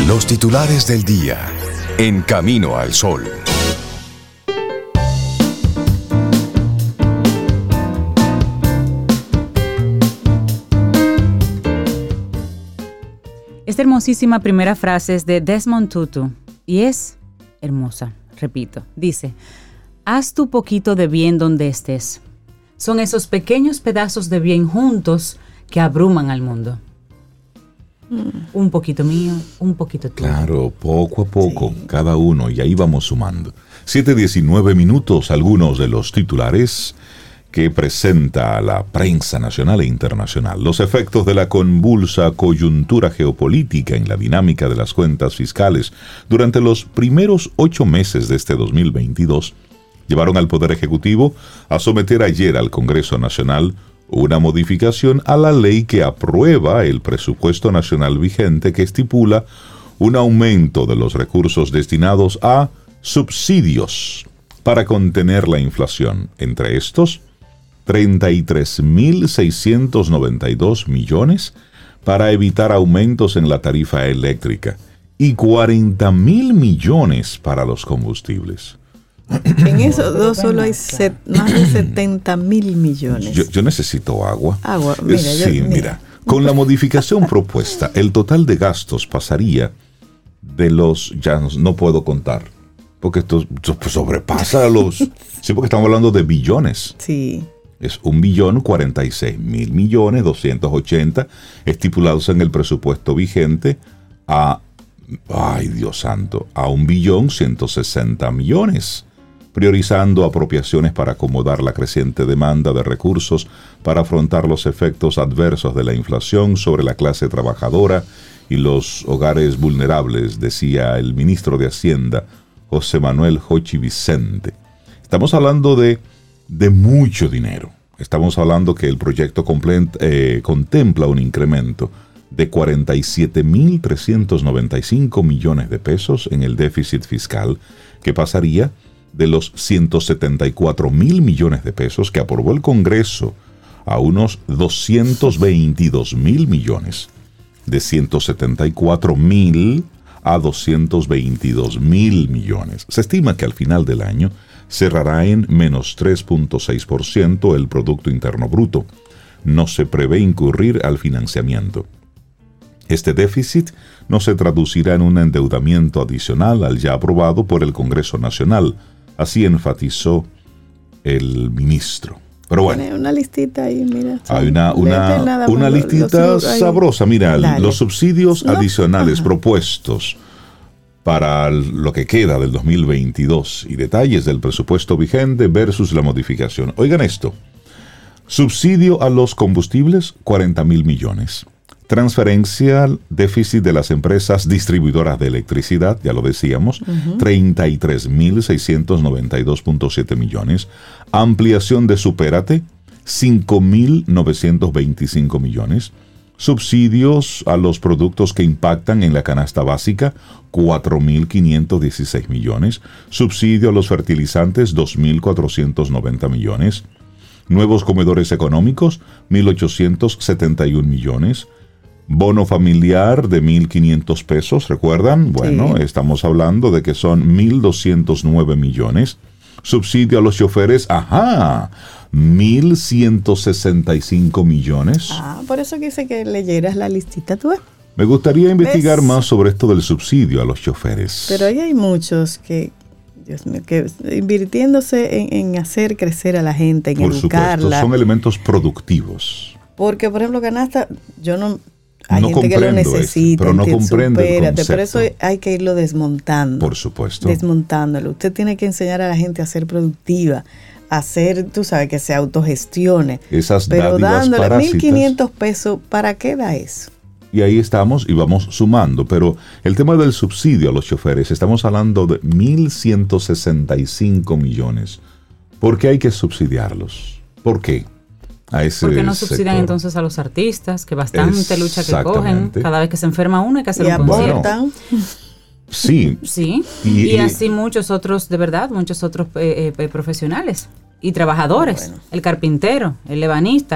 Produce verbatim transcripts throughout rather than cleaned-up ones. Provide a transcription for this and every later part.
Los titulares del día en Camino al Sol. Esta hermosísima primera frase es de Desmond Tutu y es hermosa, repito. Dice: haz tu poquito de bien donde estés. Son esos pequeños pedazos de bien juntos que abruman al mundo. Mm. Un poquito mío, un poquito tuyo. Claro, poco a poco, sí. Cada uno, y ahí vamos sumando. siete diecinueve minutos, algunos de los titulares que presenta la prensa nacional e internacional. Los efectos de la convulsa coyuntura geopolítica en la dinámica de las cuentas fiscales durante los primeros ocho meses de este dos mil veintidós llevaron al Poder Ejecutivo a someter ayer al Congreso Nacional una modificación a la ley que aprueba el presupuesto nacional vigente, que estipula un aumento de los recursos destinados a subsidios para contener la inflación. Entre estos, treinta y tres mil seiscientos noventa y dos millones para evitar aumentos en la tarifa eléctrica y cuarenta mil millones para los combustibles. En esos dos solo hay set, más de setenta mil millones. Yo, yo necesito agua. Agua, mira. Sí, yo, mira. mira. Con la modificación propuesta, el total de gastos pasaría de los... Ya no, no puedo contar, porque esto sobrepasa los... Sí, porque estamos hablando de billones. Sí. Es un billón cuarenta y seis mil millones doscientos ochenta estipulados en el presupuesto vigente a, ay Dios santo, a un billón ciento sesenta millones, priorizando apropiaciones para acomodar la creciente demanda de recursos para afrontar los efectos adversos de la inflación sobre la clase trabajadora y los hogares vulnerables, decía el ministro de Hacienda, José Manuel Hochi Vicente. Estamos hablando de de mucho dinero. Estamos hablando que el proyecto complet, eh, contempla un incremento de cuarenta y siete mil trescientos noventa y cinco millones de pesos en el déficit fiscal, que pasaría de los ciento setenta y cuatro mil millones de pesos que aprobó el Congreso a unos doscientos veintidós mil millones. De ciento setenta y cuatro mil a doscientos veintidós mil millones. Se estima que al final del año cerrará en menos tres punto seis por ciento el Producto Interno Bruto. No se prevé incurrir al financiamiento. Este déficit no se traducirá en un endeudamiento adicional al ya aprobado por el Congreso Nacional, así enfatizó el ministro. Pero bueno, tiene una listita ahí, mira. Hay una, una, una listita lo, lo, sabrosa. Mira, dale. Los subsidios no. adicionales Ajá. propuestos para lo que queda del dos mil veintidós y detalles del presupuesto vigente versus la modificación. Oigan esto: subsidio a los combustibles, cuarenta mil millones. Transferencia al déficit de las empresas distribuidoras de electricidad, ya lo decíamos, uh-huh. treinta y tres mil seiscientos noventa y dos punto siete millones. Ampliación de Supérate, cinco mil novecientos veinticinco millones. Subsidios a los productos que impactan en la canasta básica, cuatro mil quinientos dieciséis millones. Subsidio a los fertilizantes, dos mil cuatrocientos noventa millones. Nuevos comedores económicos, mil ochocientos setenta y un millones. Bono familiar de mil quinientos pesos, ¿recuerdan? Bueno, sí. Estamos hablando de que son mil doscientos nueve millones. Subsidio a los choferes, ajá, mil ciento sesenta y cinco millones. Ah, por eso quise que leyeras la listita tú. Me gustaría investigar ¿Ves? más sobre esto del subsidio a los choferes. Pero ahí hay muchos que, Dios mío, que invirtiéndose en, en hacer crecer a la gente, en por educarla. Por supuesto, son elementos productivos. Porque, por ejemplo, canasta, yo no... Hay no gente que lo necesita, eso, pero no comprende el concepto. Por eso hay que irlo desmontando. Por supuesto. Desmontándolo. Usted tiene que enseñar a la gente a ser productiva, a hacer, tú sabes, que se autogestione. Esas pero dádivas dándole parásitas. mil quinientos pesos, ¿para qué da eso? Y ahí estamos y vamos sumando. Pero el tema del subsidio a los choferes, estamos hablando de mil ciento sesenta y cinco millones. ¿Por qué hay que subsidiarlos? ¿Por qué? A ese ¿Por qué no subsidian sector? Entonces a los artistas, que bastante lucha que cogen? Cada vez que se enferma uno hay que hacer un concierto. Sí. Sí. Y, y así muchos otros, de verdad, muchos otros eh, eh, profesionales y trabajadores. Bueno. El carpintero, el ebanista.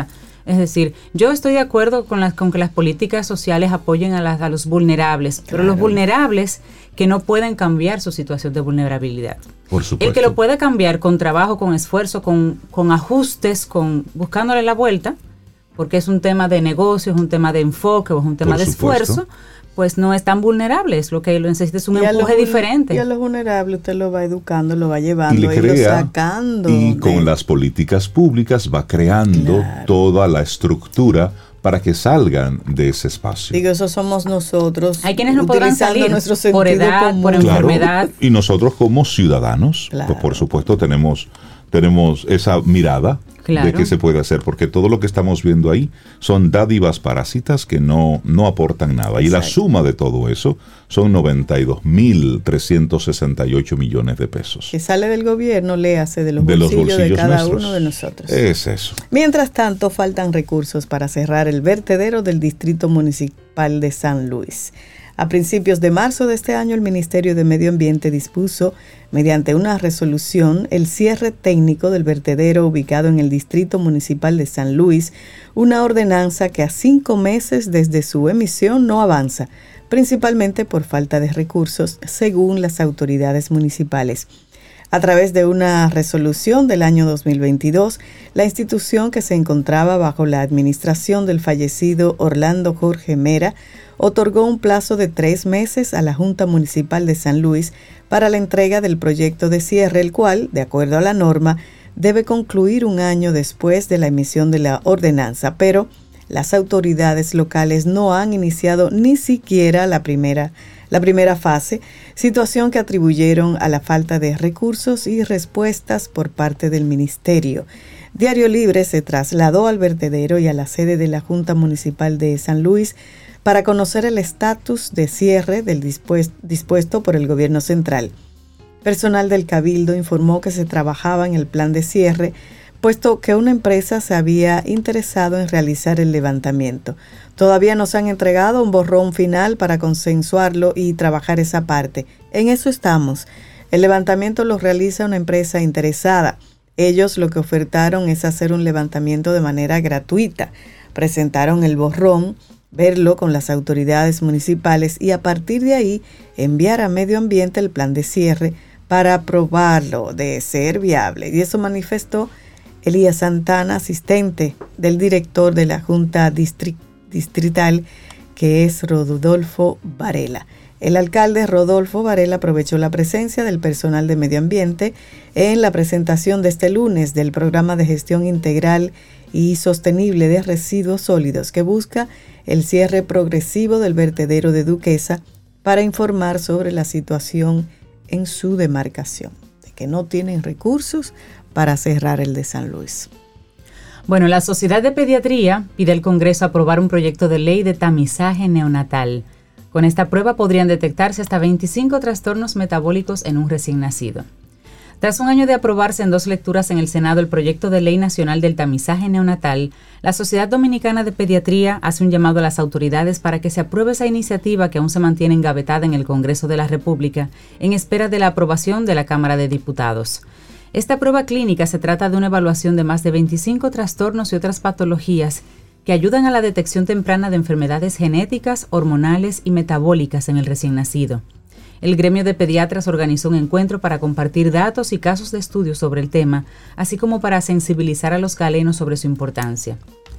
Es decir, yo estoy de acuerdo con, las, con que las políticas sociales apoyen a, las, a los vulnerables, claro. pero los vulnerables que no pueden cambiar su situación de vulnerabilidad. Por supuesto. El que lo puede cambiar con trabajo, con esfuerzo, con, con ajustes, con buscándole la vuelta, porque es un tema de negocio, es un tema de enfoque, o es un tema Por de supuesto. esfuerzo, pues no es tan vulnerable, es lo que lo necesita es un y empuje los, diferente. Y a los vulnerables usted lo va educando, lo va llevando, y le y crea, lo sacando. Y de... con las políticas públicas va creando claro. toda la estructura para que salgan de ese espacio. Digo, eso somos nosotros. Hay quienes no podrán salir nuestro por edad, común. por Claro, enfermedad. y nosotros como ciudadanos, Claro. pues por supuesto tenemos, tenemos esa mirada Claro. de qué se puede hacer, porque todo lo que estamos viendo ahí son dádivas parásitas que no, no aportan nada. Y Exacto. la suma de todo eso son noventa y dos mil trescientos sesenta y ocho millones de pesos. Que sale del gobierno, le hace de los de los bolsillos, bolsillos de cada nuestros. uno de nosotros. Es eso. Mientras tanto, faltan recursos para cerrar el vertedero del Distrito Municipal de San Luis. A principios de marzo de este año, el Ministerio de Medio Ambiente dispuso, mediante una resolución, el cierre técnico del vertedero ubicado en el Distrito Municipal de San Luis, una ordenanza que a cinco meses desde su emisión no avanza, principalmente por falta de recursos, según las autoridades municipales. A través de una resolución del año dos mil veintidós, la institución, que se encontraba bajo la administración del fallecido Orlando Jorge Mera, otorgó un plazo de tres meses a la Junta Municipal de San Luis para la entrega del proyecto de cierre, el cual, de acuerdo a la norma, debe concluir un año después de la emisión de la ordenanza, pero las autoridades locales no han iniciado ni siquiera la primera, la primera fase, situación que atribuyeron a la falta de recursos y respuestas por parte del ministerio. Diario Libre se trasladó al vertedero y a la sede de la Junta Municipal de San Luis para conocer el estatus de cierre del dispuesto, dispuesto por el gobierno central. Personal del Cabildo informó que se trabajaba en el plan de cierre, puesto que una empresa se había interesado en realizar el levantamiento. Todavía nos han entregado un borrón final para consensuarlo y trabajar esa parte. En eso estamos. El levantamiento lo realiza una empresa interesada. Ellos lo que ofertaron es hacer un levantamiento de manera gratuita. Presentaron el borrón, verlo con las autoridades municipales y a partir de ahí enviar a Medio Ambiente el plan de cierre para aprobarlo de ser viable. Y eso manifestó Elías Santana, asistente del director de la Junta Distri- Distrital, que es Rodolfo Varela. El alcalde Rodolfo Varela aprovechó la presencia del personal de Medio Ambiente en la presentación de este lunes del programa de gestión integral y sostenible de residuos sólidos que busca el cierre progresivo del vertedero de Duquesa, para informar sobre la situación en su demarcación, de que no tienen recursos para cerrar el de San Luis. Bueno, la Sociedad de Pediatría pide al Congreso aprobar un proyecto de ley de tamizaje neonatal. Con esta prueba podrían detectarse hasta veinticinco trastornos metabólicos en un recién nacido. Tras un año de aprobarse en dos lecturas en el Senado el proyecto de Ley Nacional del Tamizaje Neonatal, la Sociedad Dominicana de Pediatría hace un llamado a las autoridades para que se apruebe esa iniciativa que aún se mantiene engavetada en el Congreso de la República, en espera de la aprobación de la Cámara de Diputados. Esta prueba clínica se trata de una evaluación de más de veinticinco trastornos y otras patologías que ayudan a la detección temprana de enfermedades genéticas, hormonales y metabólicas en el recién nacido. El gremio de pediatras organizó un encuentro para compartir datos y casos de estudio sobre el tema, así como para sensibilizar a los galenos sobre su importancia.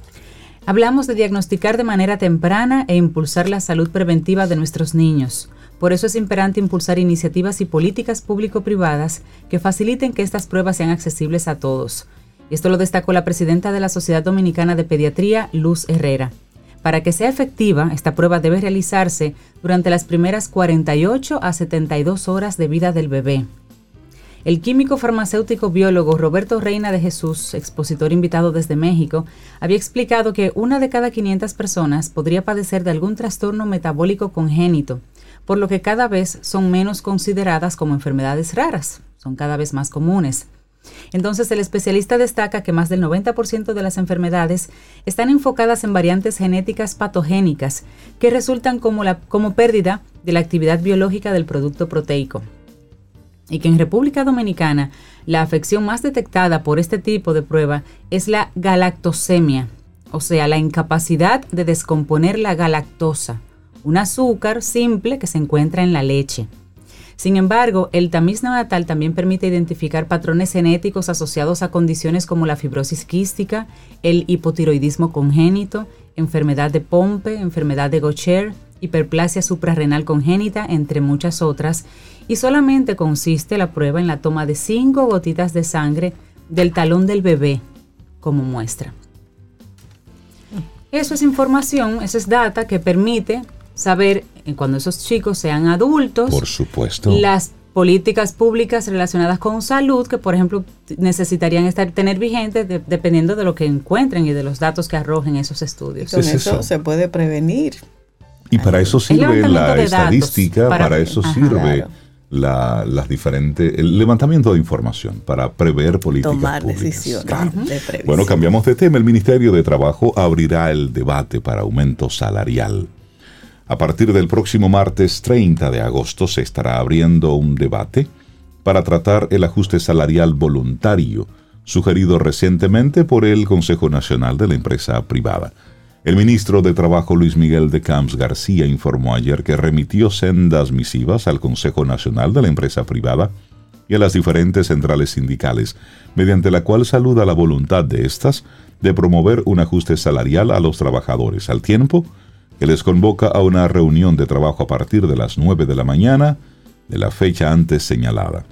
Hablamos de diagnosticar de manera temprana e impulsar la salud preventiva de nuestros niños. Por eso es imperante impulsar iniciativas y políticas público-privadas que faciliten que estas pruebas sean accesibles a todos. Esto lo destacó la presidenta de la Sociedad Dominicana de Pediatría, Luz Herrera. Para que sea efectiva, esta prueba debe realizarse durante las primeras cuarenta y ocho a setenta y dos horas de vida del bebé. El químico farmacéutico biólogo Roberto Reina de Jesús, expositor invitado desde México, había explicado que una de cada quinientas personas podría padecer de algún trastorno metabólico congénito, por lo que cada vez son menos consideradas como enfermedades raras, son cada vez más comunes. Entonces, el especialista destaca que más del noventa por ciento de las enfermedades están enfocadas en variantes genéticas patogénicas que resultan como, la, como pérdida de la actividad biológica del producto proteico. Y que en República Dominicana la afección más detectada por este tipo de prueba es la galactosemia, o sea, la incapacidad de descomponer la galactosa, un azúcar simple que se encuentra en la leche. Sin embargo, el tamiz neonatal también permite identificar patrones genéticos asociados a condiciones como la fibrosis quística, el hipotiroidismo congénito, enfermedad de Pompe, enfermedad de Gaucher, hiperplasia suprarrenal congénita, entre muchas otras, y solamente consiste la prueba en la toma de cinco gotitas de sangre del talón del bebé como muestra. Eso es información, eso es data que permite saber cuando esos chicos sean adultos, por supuesto, las políticas públicas relacionadas con salud que, por ejemplo, necesitarían estar tener vigentes de, dependiendo de lo que encuentren y de los datos que arrojen esos estudios. Con es eso, eso se puede prevenir. Y para eso sirve la estadística, para, para eso ajá, sirve claro. la, las diferentes, el levantamiento de información para prever políticas Tomar públicas. decisiones Claro. de previsión. Bueno, cambiamos de tema. El Ministerio de Trabajo abrirá el debate para aumento salarial. A partir del próximo martes treinta de agosto se estará abriendo un debate para tratar el ajuste salarial voluntario sugerido recientemente por el Consejo Nacional de la Empresa Privada. El ministro de Trabajo, Luis Miguel de Camps García, informó ayer que remitió sendas misivas al Consejo Nacional de la Empresa Privada y a las diferentes centrales sindicales, mediante la cual saluda la voluntad de estas de promover un ajuste salarial a los trabajadores, al tiempo que les convoca a una reunión de trabajo a partir de las nueve de la mañana de la fecha antes señalada.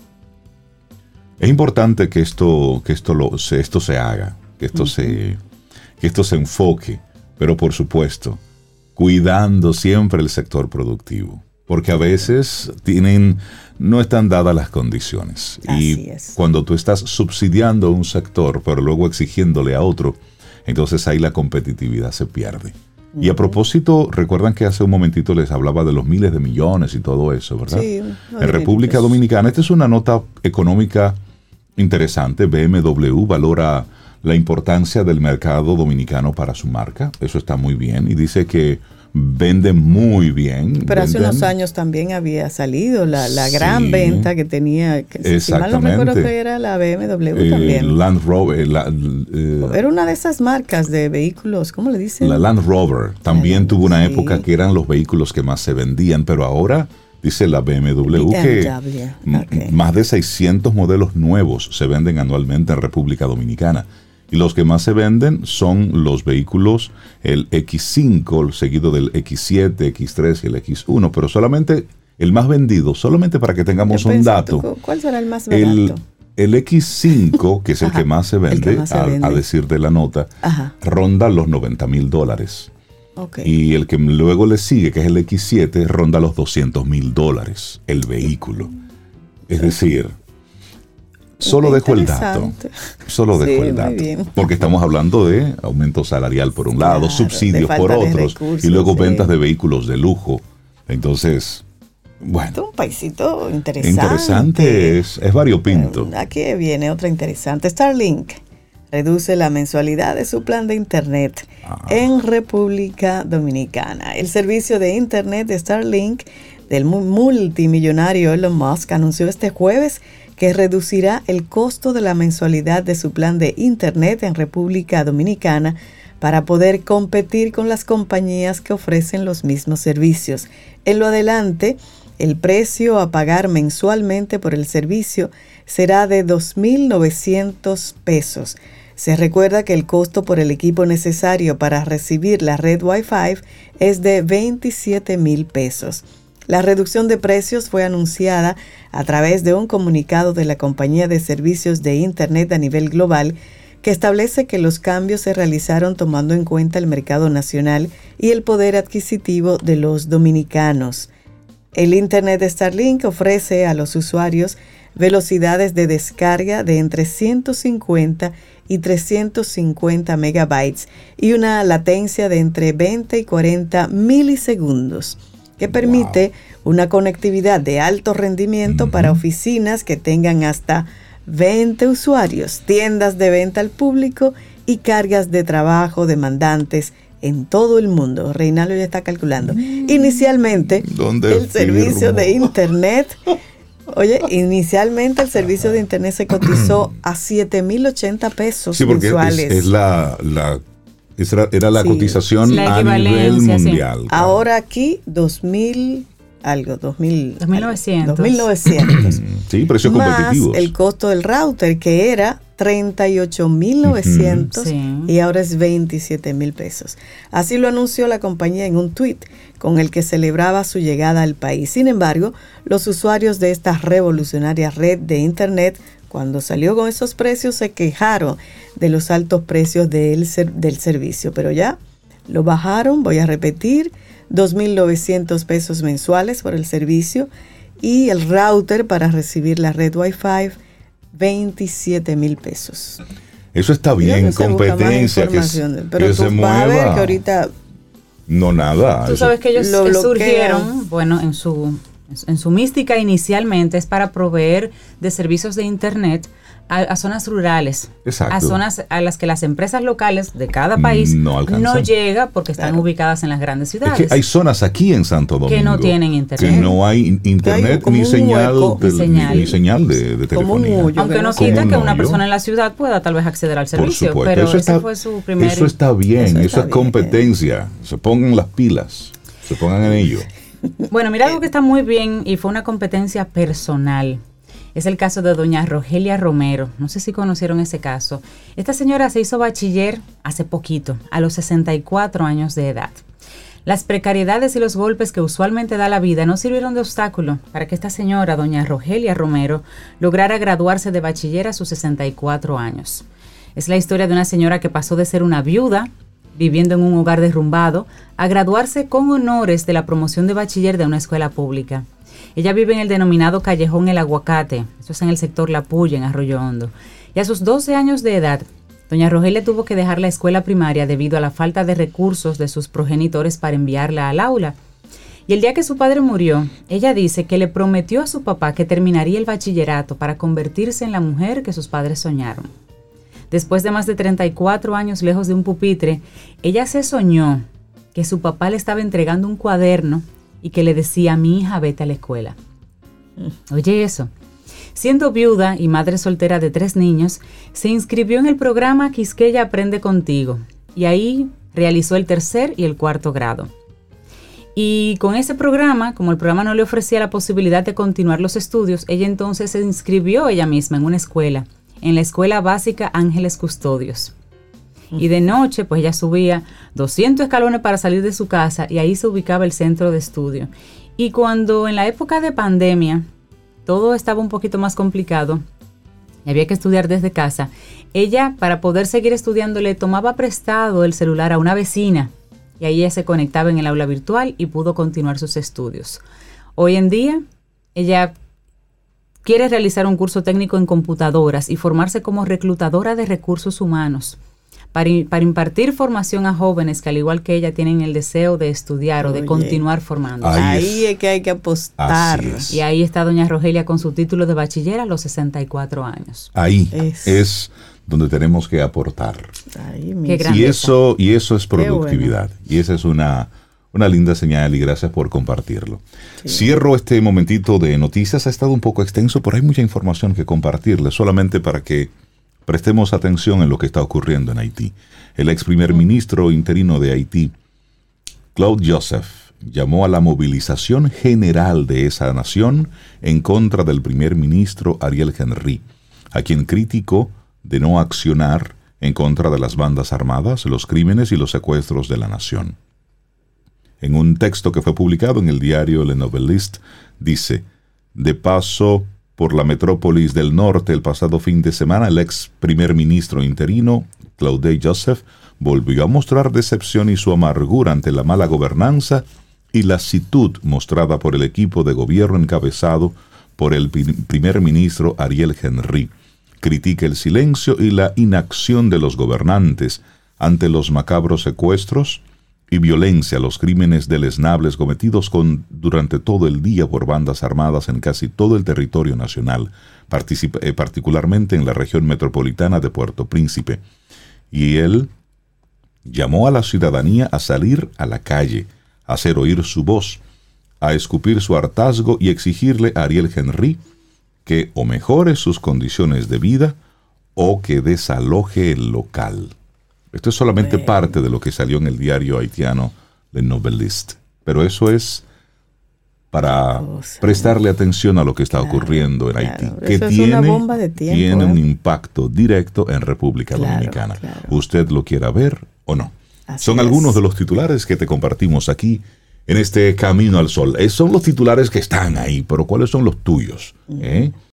Es importante que esto, que esto, lo, esto se haga, que esto, uh-huh. se, que esto se enfoque, pero por supuesto, cuidando siempre el sector productivo, porque a veces tienen, no están dadas las condiciones. Así y es. Cuando tú estás subsidiando un sector, pero luego exigiéndole a otro, entonces ahí la competitividad se pierde. Y a propósito, recuerdan que hace un momentito les hablaba de los miles de millones y todo eso, ¿verdad? Sí. En República Dominicana, esta es una nota económica interesante. B M W valora la importancia del mercado dominicano para su marca. Eso está muy bien. Y dice que venden muy bien. Pero hace venden. unos años también había salido la, la Sí. gran venta que tenía, que si mal no recuerdo que era la B M W Eh, también. Land Rover. La, eh, Era una de esas marcas de vehículos, ¿cómo le dicen? la Land Rover también La- tuvo una sí. época que eran los vehículos que más se vendían, pero ahora dice la B M W que B M W, m- ok. más de seiscientos modelos nuevos se venden anualmente en República Dominicana. Y los que más se venden son los vehículos, el equis cinco, seguido del equis siete, equis tres y el equis uno, pero solamente el más vendido, solamente para que tengamos Yo un pensé, dato. ¿tú, ¿cuál será el más barato? El, el equis cinco, que es el Ajá, que más se el que vende, más se a, vende. a decir de la nota, Ajá, ronda los noventa mil dólares. ok. Y el que luego le sigue, que es el equis siete, ronda los doscientos mil dólares el vehículo. Es decir, solo dejo el dato. Interesante. Solo Sí, dejo el muy dato. bien. Porque estamos hablando de aumento salarial por un lado, Claro, subsidios de por falta de otros, recursos, y luego sí. ventas de vehículos de lujo. Entonces, bueno, Esto es un paisito interesante. interesante, es, es variopinto. Aquí viene otra interesante. Starlink reduce la mensualidad de su plan de Internet Ah. en República Dominicana. El servicio de Internet de Starlink del mu- multimillonario Elon Musk anunció este jueves que reducirá el costo de la mensualidad de su plan de Internet en República Dominicana para poder competir con las compañías que ofrecen los mismos servicios. En lo adelante, el precio a pagar mensualmente por el servicio será de dos mil novecientos pesos. Se recuerda que el costo por el equipo necesario para recibir la red Wi-Fi es de veintisiete mil pesos. La reducción de precios fue anunciada a través de un comunicado de la compañía de servicios de Internet a nivel global que establece que los cambios se realizaron tomando en cuenta el mercado nacional y el poder adquisitivo de los dominicanos. El Internet de Starlink ofrece a los usuarios velocidades de descarga de entre ciento cincuenta y trescientos cincuenta megabytes y una latencia de entre veinte y cuarenta milisegundos, que permite wow. una conectividad de alto rendimiento uh-huh. para oficinas que tengan hasta veinte usuarios, tiendas de venta al público y cargas de trabajo demandantes en todo el mundo. Reinaldo ya está calculando. Mm. Inicialmente, el servicio de Internet, oye, inicialmente el servicio de Internet se cotizó a siete mil ochenta pesos sí, porque mensuales. Es, es la, la Esa era la Sí. cotización La a nivel equivalencia, sí. mundial. claro. Ahora aquí dos mil algo, dos mil, dos mil novecientos. dos mil novecientos. Sí, precios Más competitivos. el costo del router, que era treinta y ocho mil novecientos Sí. y ahora es veintisiete mil pesos. Así lo anunció la compañía en un tuit con el que celebraba su llegada al país. Sin embargo, los usuarios de esta revolucionaria red de Internet, cuando salió con esos precios, se quejaron de los altos precios del, ser- del servicio. Pero ya lo bajaron, voy a repetir, dos mil novecientos pesos mensuales por el servicio, y el router para recibir la red Wi-Fi, veintisiete mil pesos. Eso está Mira bien, que se busca más competencia, que, información, s- pero que tú se vas a ver mueva. que ahorita No, nada. Tú eso- sabes que ellos Lo eh, bloquean. surgieron, bueno, en su, en su mística inicialmente es para proveer de servicios de Internet a, a zonas rurales, Exacto. a zonas a las que las empresas locales de cada país No alcanzan. llega porque están Claro. ubicadas en las grandes Es ciudades. que hay zonas aquí en Santo Domingo Que no tienen internet. que no hay in- internet como ni un señal, hueco, de, ni señal. ni señal de, de Como un telefonía. hoyo. Aunque no Como quita un que una hoyo. persona en la ciudad pueda tal vez acceder al Por servicio, supuesto, pero eso ese está, fue su primer... eso está bien, Eso eso, está es bien. competencia. Se pongan las pilas, se pongan en ello. Bueno, mira algo que está muy bien y fue una competencia personal. Es el caso de doña Rogelia Romero. No sé si conocieron ese caso. Esta señora se hizo bachiller hace poquito, a los sesenta y cuatro años de edad. Las precariedades y los golpes que usualmente da la vida no sirvieron de obstáculo para que esta señora, doña Rogelia Romero, lograra graduarse de bachiller a sus sesenta y cuatro años. Es la historia de una señora que pasó de ser una viuda, viviendo en un hogar derrumbado, a graduarse con honores de la promoción de bachiller de una escuela pública. Ella vive en el denominado Callejón El Aguacate, eso es en el sector La Puya, en Arroyo Hondo. Y a sus doce años de edad, doña Rogelia tuvo que dejar la escuela primaria debido a la falta de recursos de sus progenitores para enviarla al aula. Y el día que su padre murió, ella dice que le prometió a su papá que terminaría el bachillerato para convertirse en la mujer que sus padres soñaron. Después de más de treinta y cuatro años lejos de un pupitre, ella se soñó que su papá le estaba entregando un cuaderno y que le decía: mi hija, vete a la escuela. Oye eso. Siendo viuda y madre soltera de tres niños, se inscribió en el programa Quisqueya Aprende Contigo y ahí realizó el tercer y el cuarto grado. Y con ese programa, como el programa no le ofrecía la posibilidad de continuar los estudios, ella entonces se inscribió ella misma en una escuela, en la Escuela Básica Ángeles Custodios. Y de noche, pues ella subía doscientos escalones para salir de su casa y ahí se ubicaba el centro de estudio. Y cuando en la época de pandemia todo estaba un poquito más complicado y había que estudiar desde casa, ella, para poder seguir estudiando, le tomaba prestado el celular a una vecina y ahí ella se conectaba en el aula virtual y pudo continuar sus estudios. Hoy en día, ella quiere realizar un curso técnico en computadoras y formarse como reclutadora de recursos humanos para, para impartir formación a jóvenes que al igual que ella tienen el deseo de estudiar Oye. o de continuar formándose. Ahí ahí es. es que hay que apostar. Así es. Y ahí está doña Rogelia con su título de bachiller a los sesenta y cuatro años. Ahí Es. es donde tenemos que aportar. Ahí Qué mismo. grandeza. Y eso, y eso es Qué bueno. productividad. Y esa es una, una linda señal y gracias por compartirlo. Cierro este momentito de noticias. Ha estado un poco extenso, pero hay mucha información que compartirles, solamente para que prestemos atención en lo que está ocurriendo en Haití. El ex primer ministro interino de Haití, Claude Joseph, llamó a la movilización general de esa nación en contra del primer ministro Ariel Henry, a quien criticó de no accionar en contra de las bandas armadas, los crímenes y los secuestros de la nación. En un texto que fue publicado en el diario Le Noveliste, dice: de paso por la metrópolis del norte el pasado fin de semana, el ex primer ministro interino, Claude Joseph, volvió a mostrar decepción y su amargura ante la mala gobernanza y la actitud mostrada por el equipo de gobierno encabezado por el primer ministro Ariel Henry. Critica el silencio y la inacción de los gobernantes ante los macabros secuestros y violencia, los crímenes deleznables cometidos con, durante todo el día por bandas armadas en casi todo el territorio nacional, participa, eh, particularmente en la región metropolitana de Puerto Príncipe. Y él llamó a la ciudadanía a salir a la calle, a hacer oír su voz, a escupir su hartazgo y exigirle a Ariel Henry que o mejore sus condiciones de vida o que desaloje el local. Esto es solamente Bueno. parte de lo que salió en el diario haitiano Le Noveliste. Pero eso es para Cosa. prestarle atención a lo que está Claro, ocurriendo en claro. Haití, Eso que es tiene, una bomba de tiempo, tiene ¿eh? un impacto directo en República Claro, Dominicana. claro. Usted lo quiera ver o no. Así Son es. algunos de los titulares que te compartimos aquí en este Camino al Sol. Eh, son los titulares que están ahí, pero ¿cuáles son los tuyos? ¿Eh?